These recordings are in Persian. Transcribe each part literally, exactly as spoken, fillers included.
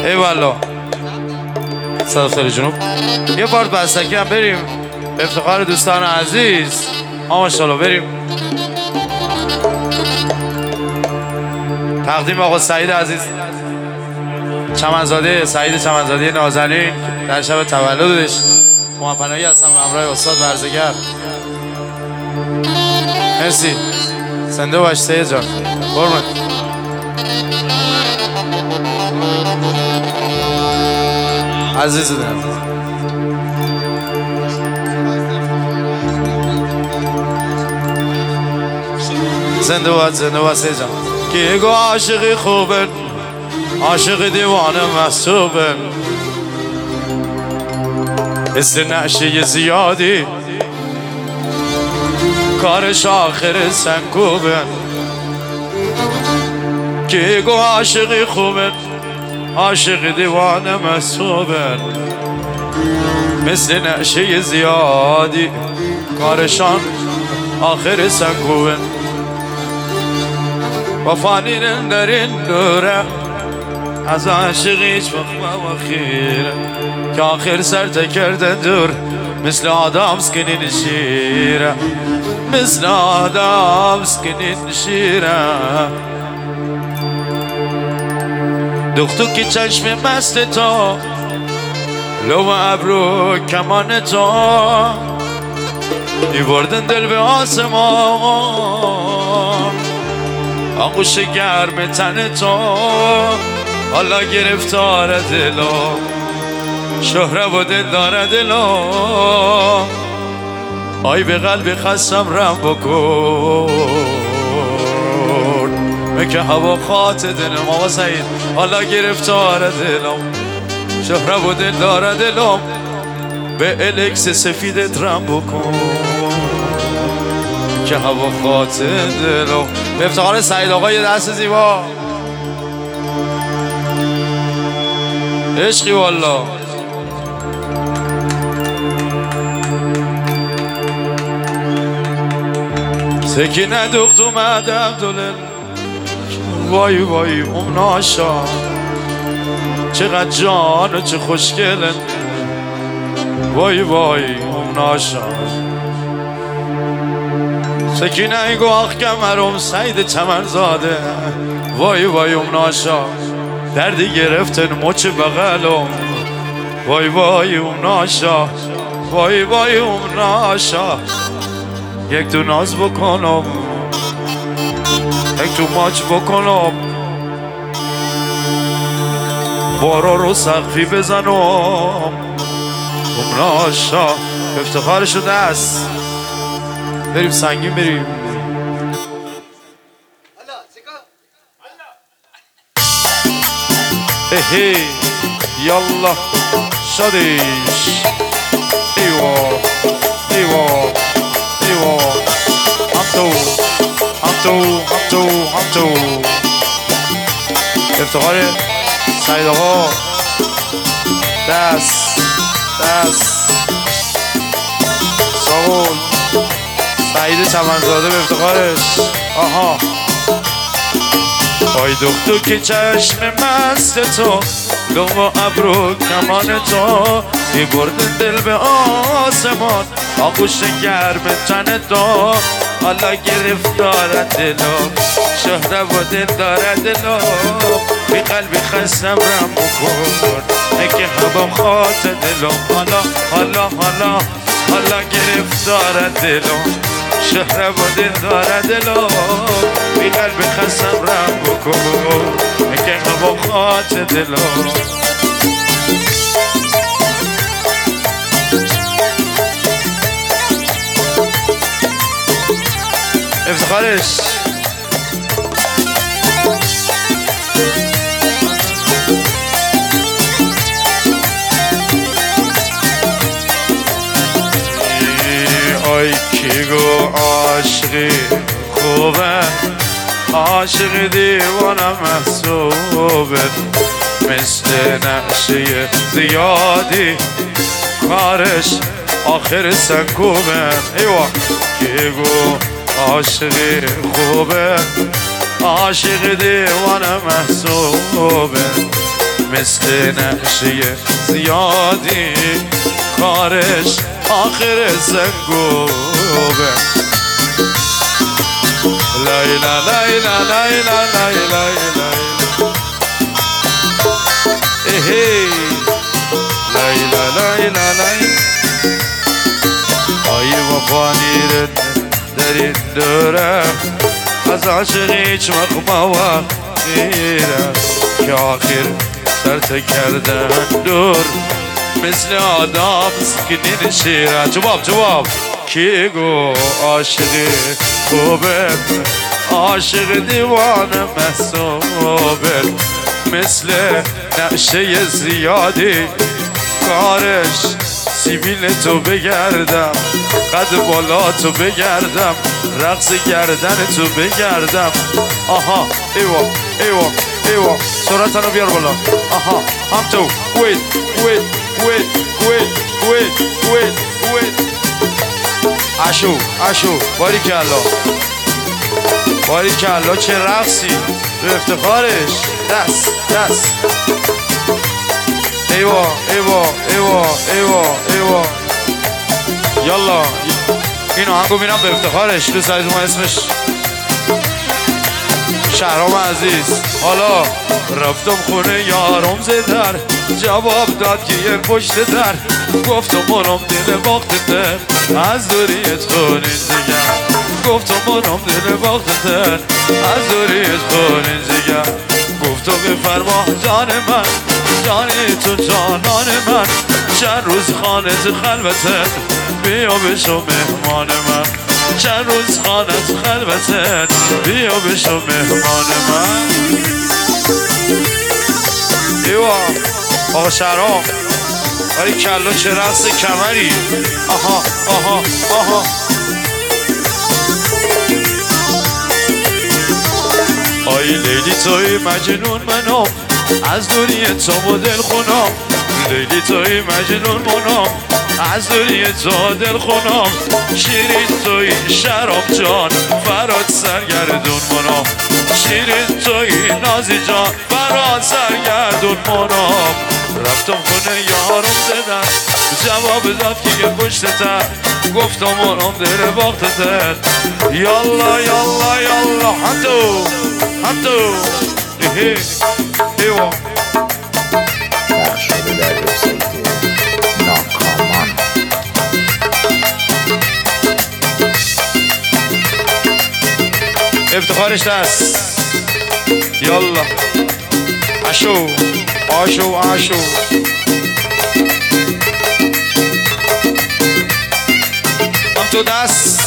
ای والا صد خیلی جنوب یه پارت بستکی هم بریم افتخار دوستان عزیز. ماشاءالله بریم تقدیم آقا سعید عزیز چمنزاده، سعید چمنزاده نازنین در شب تولدش. محمد هستم همراه استاد ورزگر. مرسی زنده باش سید جان قربونت. عزیز دلم زنده باش زنده باش سید جان. که گو عاشقی خوبه عاشق دیوانه محسوبه حس نعشه زیادی کارش آخر سنگوبه. که گو عاشقی خوبه عاشق دیوانه محسوبه مثل نعشه زیادی کارشان آخر سنگوبه. وفانین در این دوره از عاشق هیچ وقت و خیره که آخر سر تکرده دور مثل آدم سکنین شیره مثل آدم سکنین شیره. دختو که چشم مست تو لو ابرو کمان تو میبردن دل به آسمان آغوش گرم تن تو حالا گرفتار دلو شهره و دل داره دلو آی به قلب خستم رم بکن مکه هوا خاط دلم. آقا سعید حالا گرفتار دلم شهره و دل داره دلم به الکس سفیدت رم بکن که هوا خاط دلم. به افتخار سعید آقا یه دست زیبا عشقی والا. سکینه دخت اومد عبدالله وای وای اون ناشا چقدر جان و چه خوشگله وای وای اون ناشا. سکینه ای گواه کمرم سعید چمنزاده وای وای اون ناشا دردی گرفتن مچ بغلم وای وای اون ناشا وای وای اون ناشا. یک تو ناز بکنم یک تو ماچ بکنم بارا رو سقفی بزنم اون ناشا. افتخار شده است بریم سنگین بریم. هی یالا شادیش ایوا ایوا ایوا هم تو هم تو هم تو هم تو. افتخار سعید آقا دست دست ساقول سعید چمنزاده به افتخارش. آها آی دختو که چشم مست تو لو و ابرو کمان تو میبردن دل به آسمان آغوش گرم تن تو حالا گرفتار دلو شهره و دل داره دلو بی قلبی خستم رم بکن اگه هوا خاط دلو حالا حالا حالا حالا گرفتار دلو شهره و دل داره دلو بی قلب خستم رم بکن اگه هوا خاط دلو. افتخارش آی کی گو عاشقی خوبه عاشق دیوانه محسوبه مثل نقشه زیادی کارش آخر سنگوبه. ایوا کی گو عاشقی خوبه عاشق دیوانه محسوبه مثل نقشه زیادی کارش آخر زنگوبه لیلا لیلا لیلا لیلا لیلا ایهی لیلا لیلا لیلا آی وفانیرن در این دوره از عاشق هیچ مقمه غیره که آخر سرت کردن دور مثل آدم سکنین شیره جواب جواب کی گو عاشق خوبه عاشق دیوان محسوبه مثل نقشه زیادی کارش سیبیل تو بگردم قد بالا تو بگردم رقص گردن تو بگردم آها ایوا ایوا ایوا سرعتنو بیار بالا آها هم تو وید وید وید وید وید وید وید عشو عشو باری کلا باری کلا چه رقصی به افتخارش دست دست ایوا ایوا ایوا ایوا ایوا یالا این آهنگو میرم به افتخارش دوست عزیز ما اسمش شهرام عزیز حالا رفتم خونه یارم زدر جواب داد که یه پشت در گفتم منم دل باختتر از دوریت خونین زگر گفتم منم دل باختتر از دوریت خونین زگر گفتم بفرما جان من جانی تو جانان من چند روز خانت خلوتت بیا بشو مهمان من چند روز خانت خلوتت بیا بشو مهمان من ایوا آقا شهرام آری کلا چه رقص کمری آها آها آها آی لیلی توی مجنون منم از دوری تو و دل خونم لیلی توی مجنون منم از دوری تو دل خونم شیرین توی شراب جان فراد سرگردون منم شیرین توی نازی جان فراد سرگردون منم رفتم خونه یارم زدن جواب داد که یه پشتتر گفتم منم دل باختتر یالا یالا یالا حتو حتو ایهی ایوا پخش شده در وبسایت ناکامان افتخارش دست یالا عشو عشو عشو هم تو دست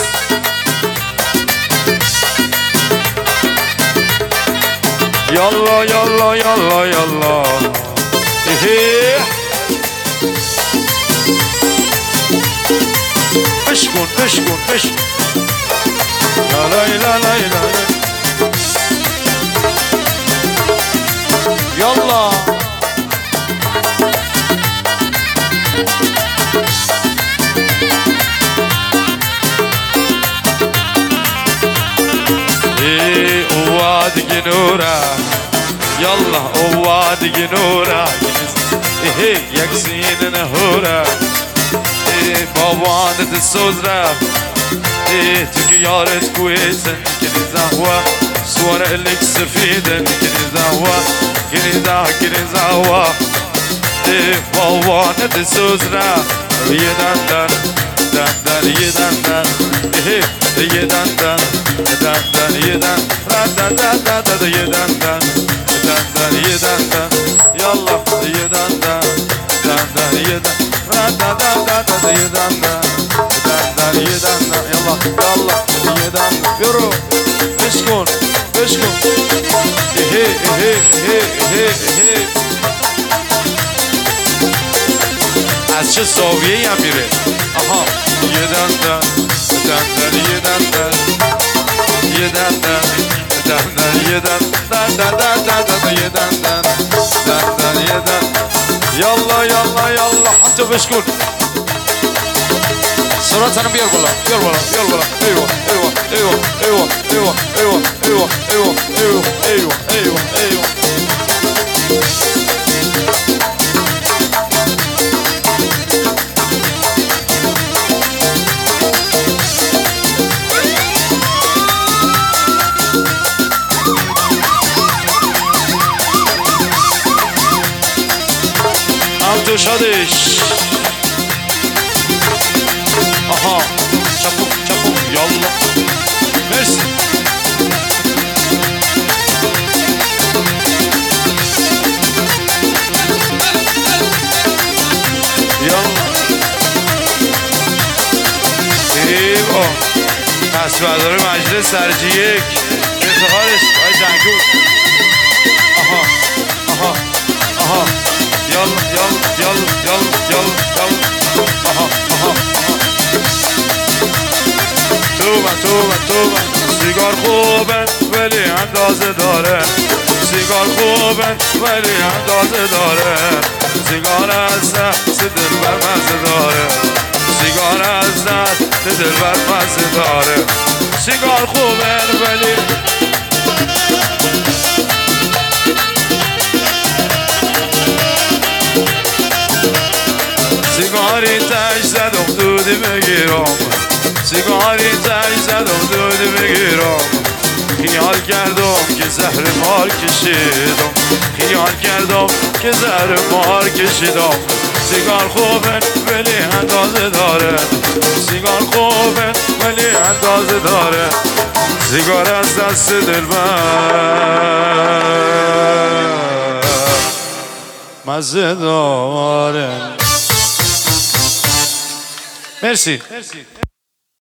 یالا یالا یالا یالا ایهی بشکن بشکن بشکن لا لا لا لا يلا ايه وادق نوره يلا وادق نوره ايه يكسين نهوره ايه بابانت السوزره ايه تك يارت كويسه كني زهوه صور لك سفيده كني زهوه كني زه كني زهوه ايه بابانت السوزره يدندن دندن يدندن ايه يدندن دندن يدندن دندن يدندن دندن يدندن يلا يدندن دندن يدندن دندن يدندن دندن يدندن يلا يلا يدندن يورو بشكون بشكون ايه ايه ايه ايه ايه از چه زاویه‌ای هم میره آها یه دندن دندن یه دندن یه دندن دندن یه دندن دندن دندن یه دندن دندن یه دندن یالا یالا یالا حتی بشکن سرعتنو بیار بالا بیار بالا بیار بالا ایوا ایوا ایوا ایوا ایوا ایوا ایوا ایوا ایوا ایوا ایوا ایوا هم تو شادش آها چپو چپو یالا مرسی یالا ایوا پس بردار مجلس درجه یک افتخارش آی جنگول آها آها آها یالا یالا یالا یالا یالا یالا آها آها توبه توبه توبه سیگار خوبه ولی اندازه داره سیگار خوبه ولی اندازه داره سیگار از دست دل بر مزه داره سیگار از دست دل بر مزه داره سیگار خوبه ولی سیگاری تش زدم دودی بگیرم سیگاری تش زدم دودی بگیرم خیال کردم که زهر مار کشیدم خیال کردم که زهر مار کشیدم سیگار خوبه ولی اندازه داره سیگار خوبه ولی اندازه داره سیگار از دست دل بر مزه داره مرسی